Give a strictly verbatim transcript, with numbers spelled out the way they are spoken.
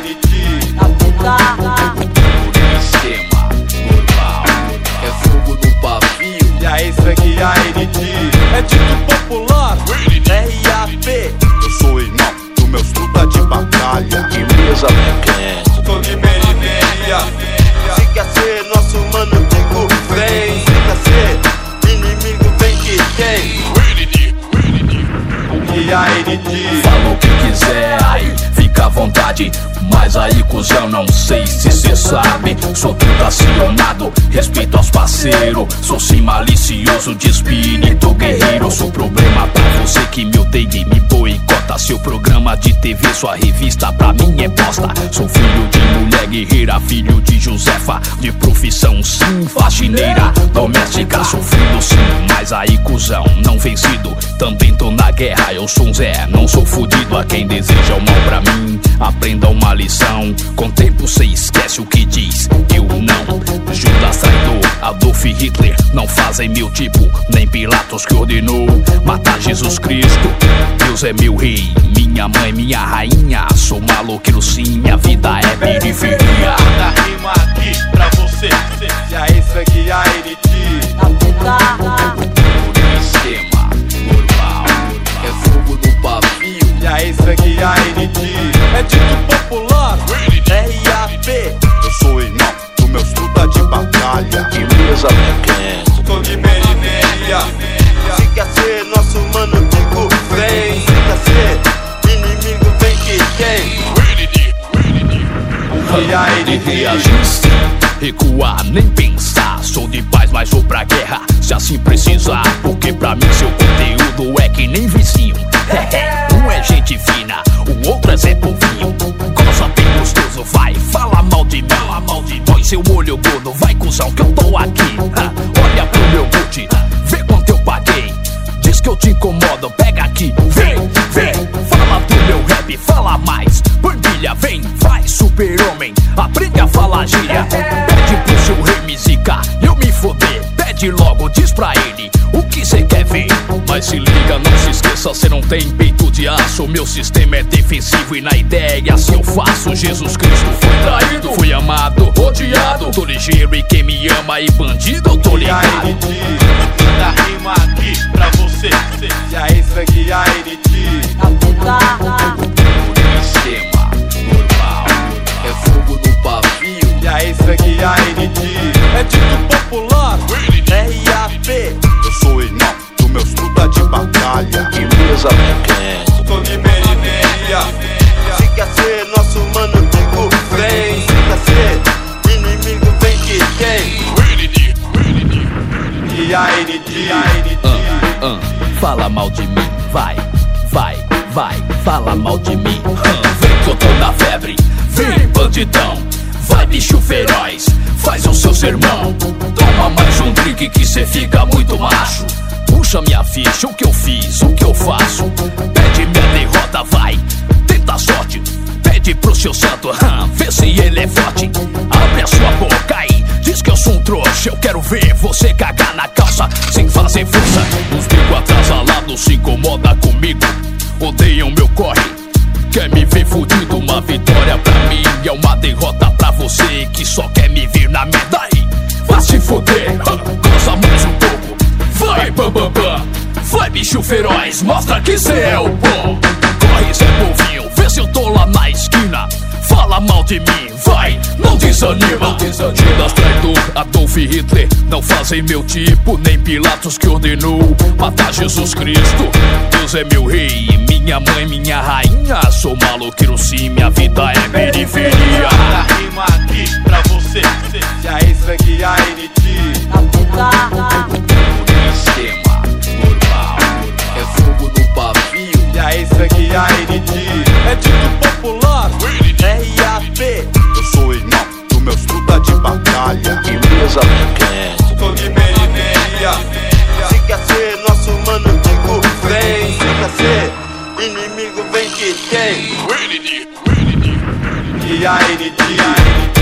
N D esquema normal, é fogo no pavio. E aí, Frank A N D é dito popular, R A P. Eu sou irmão dos meus truta de batalha. Empresa pequena, Tô de merineia. Se quer ser nosso mano, digo vem. Se quer ser inimigo, vem que tem. E a N D fala o que quiser, aí fica à vontade. Mas aí, cuzão, não sei se cê sabe. Sou truta acionado, respeito aos parceiros. Sou sim malicioso de espírito guerreiro. Sou problema pra você que me odeia e me boicota. Seu programa de T V, sua revista pra mim é bosta. Sou filho de mulher guerreira, filho de Josefa. De profissão sim, faxineira doméstica. Sofrido sim, mas aí, cuzão, não vencido. Também tô na guerra, eu sou um Zé, não sou fudido. A quem deseja o mal pra mim, aprenda uma lição. Com o tempo cê esquece o que diz, eu não. Judas traidor, Adolf Hitler não fazem meu tipo. Nem Pilatos que ordenou matar Jesus Cristo. Deus é meu rei, minha mãe, minha rainha. Sou maloqueiro sim, minha vida é periferia. Manda rima aqui pra você. E aí, Frank A N D Esquema normal, é fogo no pavio. E aí, Frank A N D é dito popular, R A P. Eu sou irmão dos meus truta de batalha. Empresa pequena, Tô de merineia. Se quer ser nosso mano, digo vem. Se quer ser inimigo, vem que tem. E a N D reagir sim, recuar nem pensar. Sou de paz, mas vou pra guerra se assim precisar. Porque pra mim seu conteúdo é que nem vizinho. Um é gente fina, o outro é Zé Povinho. Goza bem gostoso, vai, fala mal de mim. Põe seu olho gordo, vai cuzão que eu tô aqui. Olha pro meu boot, vê quanto eu paguei. Diz que eu te incomodo, pega aqui. Vem, vem, fala do meu rap, fala mais. Bandilha, vem, vai, super-homem, aprende a falar gíria. Pede pro seu rei me zicar, eu me foder. Pede logo, diz pra ele o que cê quer ver. Mas se liga, não se esqueça, cê não tem peito de aço. Meu sistema é defensivo e na ideia assim eu faço. Jesus Cristo foi traído, fui amado, odiado. Tô ligeiro e quem me ama e bandido eu tô ligado. Manda rima aqui pra você. E aí, Frank A N D Esquema normal, é fogo no pavio. E aí, Frank A N D é dito popular, R A P. Eu sou irmão dos meus truta de batalha. Empresa pequena, Tô de merineia. Se quer ser nosso mano, digo vem. Se quer ser inimigo, vem que tem. E a N D uh, uh, fala mal de mim, vai, vai, vai, fala mal de mim. uh, Vem que eu tô na febre, vem bandidão. Vai bicho feroz, faz o seu sermão. Toma mais um drink que cê fica muito macho. Puxa minha ficha, o que eu fiz, o que eu faço. Pede minha derrota, vai, tenta a sorte. Pede pro seu santo, hum, vê se ele é forte. Abre a sua boca aí, diz que eu sou um trouxa. Eu quero ver você cagar na calça sem fazer força. Os bico atrasalados se incomoda comigo, odeiam meu corre, quer me ver fudido. Uma vitória pra mim é uma derrota pra você que só quer me ver na merda aí. Vai se foder, goza mais um pouco. Vai, bam, bam, bam. Vai, bicho feroz, mostra que cê é o bom. Corre, Zé Povinho, vê se eu tô lá na esquina. Fala mal de mim, vai, não desanima. Judas traidor, Adolf Hitler não fazem meu tipo. Nem Pilatos que ordenou matar Jesus Cristo. Deus é meu rei, minha mãe, minha rainha. Sou maloqueiro sim, minha vida é periferia. Manda rima aqui pra você. E aí, Frank A N D Esquema normal, é fogo no pavio. E aí, Frank A N D é dito popular, R A P. Eu sou irmão dos meus truta de batalha. Empresa pequena, Tô de merineia. Se quer ser nosso mano, digo vem. Se quer ser inimigo, vem que tem. E a N D